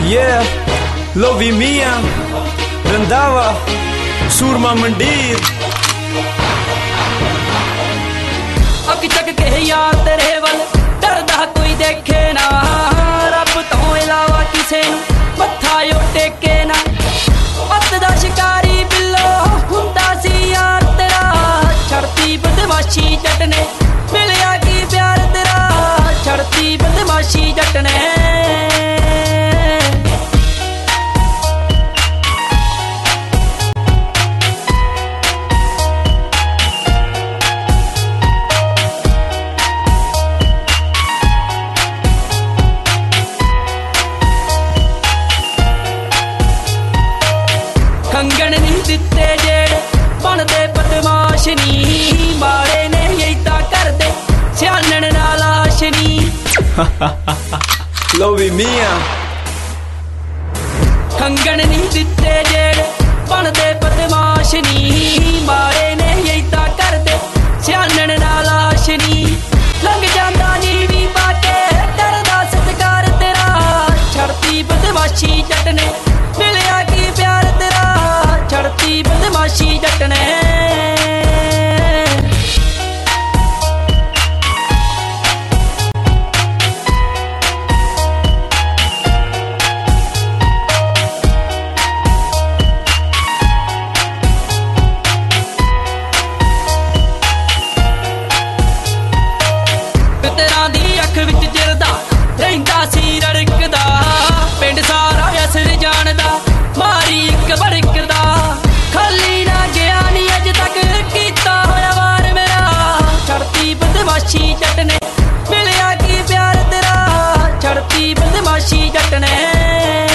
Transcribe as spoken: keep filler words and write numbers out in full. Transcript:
Yeah, Lovi Mia, Randava, Surma Mandir। अग चक के यार तेरे वल डरदा कोई देखे ना, रब तो इलावा किसे नू मत्था यो टेके ना। अत दा शिकारी बिल्लो हुंदा सी यार तेरा, छड़ती बदमाशी जट ने मिलिया की प्यार तेरा, छड़ती बदमाशी जट ने। कंगन नहीं दिते जेड़ बनदे बदमाश नी, माड़े ने यही करदे सियानन नाल आश नी। Lovi Mia। कंगन नहीं दिते जेड़ बनदे बदमाश नी, माड़े ने यही करदे सियानन नाल आश नी। लंघ जांदा नीवी पाके डरदा सत्कार तेरा, छड़ती बदमाशी जट ने मिलिया की प्यार तेरा, छड़ती बदमाशी जट ने। पितरां दी अख विच जिरदा रहिंदा सी रड़कदा, पिंड सारा असर जानदा मारी इक बड़कदा। खाली ना गया नी अज तक कीता होया वार मेरा, छड़ती बदमाशी जट ने मिलिया की प्यार तेरा, छड़ती बदमाशी जट ने।